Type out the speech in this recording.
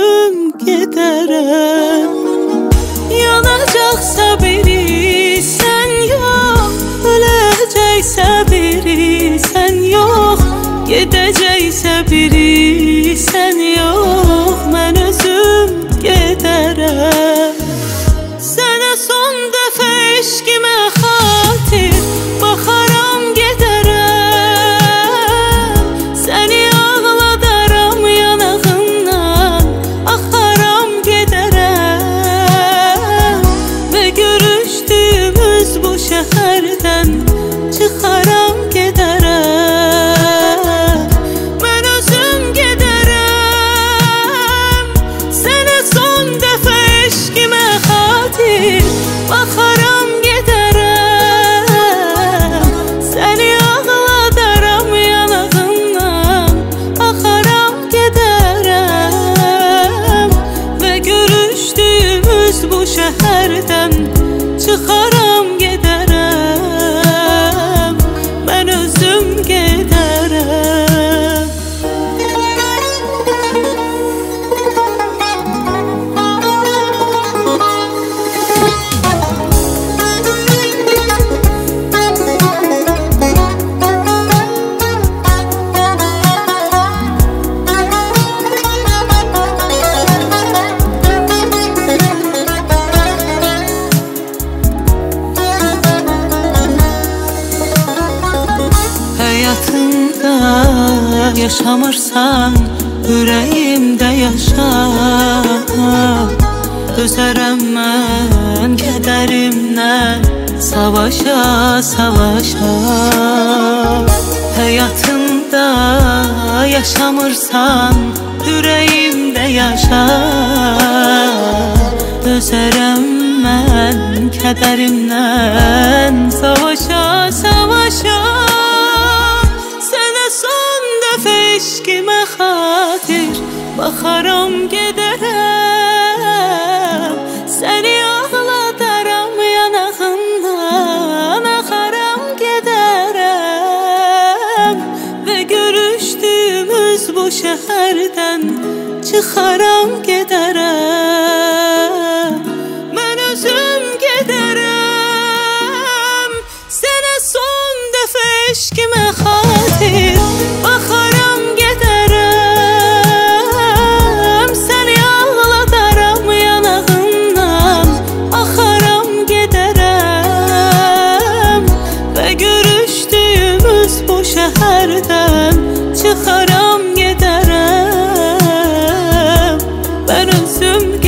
özüm gedərəm. Yanacaqsa biri sən yox, öləcəksə biri sən yox, gedəcəksə biri sən yox, mən özüm gedərəm. Sənə son dəfə eşqimə xatir baxaram gedərəm. Səni ağladaram yanağından, axaram gedərəm. Və görüşdüyümüz bu şəhərdən çıxaram gedərəm. Mən özüm gedərəm. Sənə son dəfə eşqimə xatir baxaram gedərəm. Səni ağladaram yanağından, axaram gedərəm. Və görüşdüyümüz bu şəhərdən çıxaram gedərəm. Mən özüm gedərəm. Həyatımda yaşamırsan, ürəyimdə yaşa. Dözərəm mən kədərimdən, savaşa, savaşa. Həyatımda yaşamırsan, ürəyimdə yaşa. Dözərəm mən kədərimdən, savaşa, savaşa. Eşqimə xatir baxaram gedərəm. Səni ağladaram yanağından, axaram gedərəm. Və görüşdüyümüz bu şəhərdən çıxaram gedərəm. Mən özüm gedərəm. Sənə son dəfə eşqimə xatir baxaram gedərəm. Səni ağladaram yanağından, axaram gedərəm. Və görüşdüyümüz bu şəhərdən çıxaram gedərəm. Mən özüm